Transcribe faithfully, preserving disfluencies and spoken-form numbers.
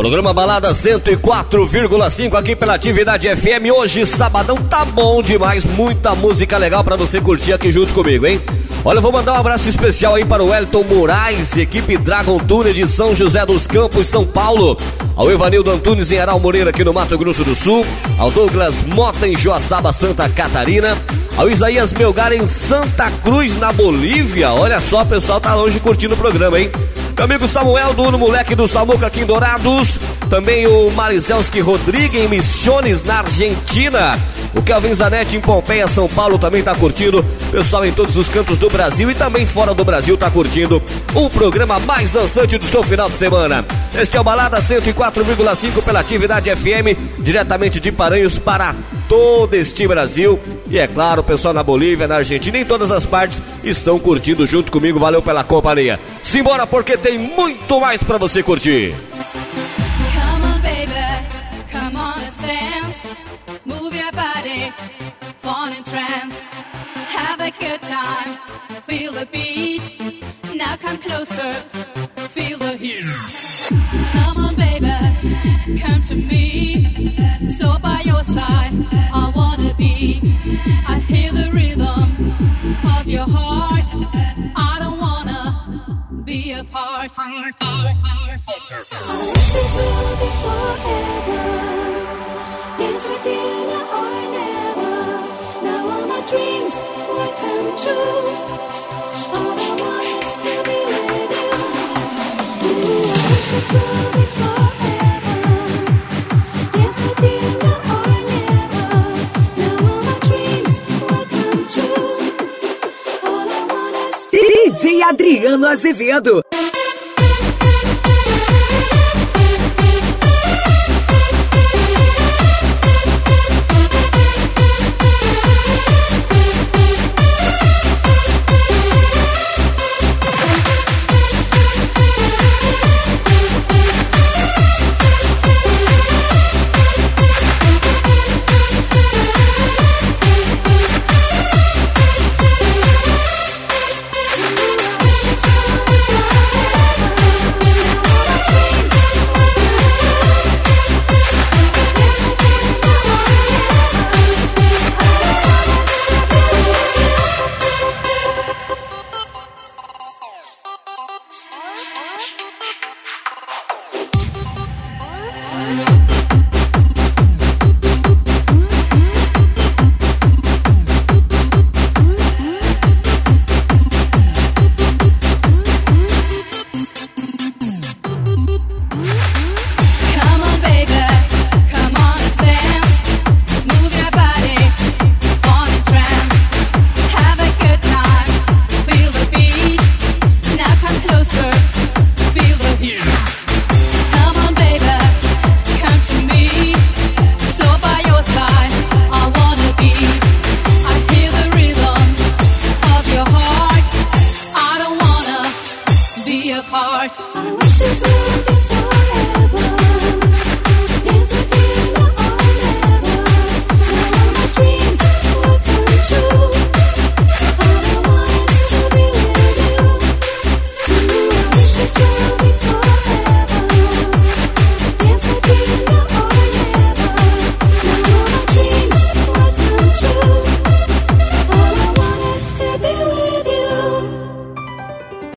Programa Balada cento e quatro vírgula cinco aqui pela Atividade F M. Hoje, sabadão, tá bom demais. Muita música legal pra você curtir aqui junto comigo, hein? Olha, eu vou mandar um abraço especial aí para o Elton Moraes, equipe Dragon Tour de São José dos Campos, São Paulo. Ao Evanildo Antunes em Aral Moreira, aqui no Mato Grosso do Sul. Ao Douglas Mota em Joaçaba, Santa Catarina. Ao Isaías Melgar em Santa Cruz, na Bolívia. Olha só, o pessoal tá longe curtindo o programa, hein? Meu amigo Samuel do Uno Moleque do Samuca aqui em Dourados. Também o Marizelski Rodrigues em Misiones, na Argentina. O Kelvin Zanetti em Pompeia, São Paulo, também tá curtindo. Pessoal em todos os cantos do Brasil e também fora do Brasil tá curtindo o programa mais dançante do seu final de semana. Este é o Balada cento e quatro vírgula cinco pela Atividade F M, diretamente de Paranhos para todo este Brasil. E é claro, o pessoal na Bolívia, na Argentina, em todas as partes estão curtindo junto comigo. Valeu pela companhia. Simbora, porque tem muito mais pra você curtir. Come on, baby, come on and dance. Move your body, fall in trance. Have a good time, feel the beat. Now come closer, feel the heat. Come on, baby, come to me. So by your side, I wanna be. I hear the rhythm of your heart. I don't wanna be apart. I wish it will be forever. Dance with you now or never. Now all my dreams will come true. All I want is to be with you. Ooh, I wish it will be forever. Dance with you now or never. Now all my dreams will come true. All I want is to D J Adriano Azevedo.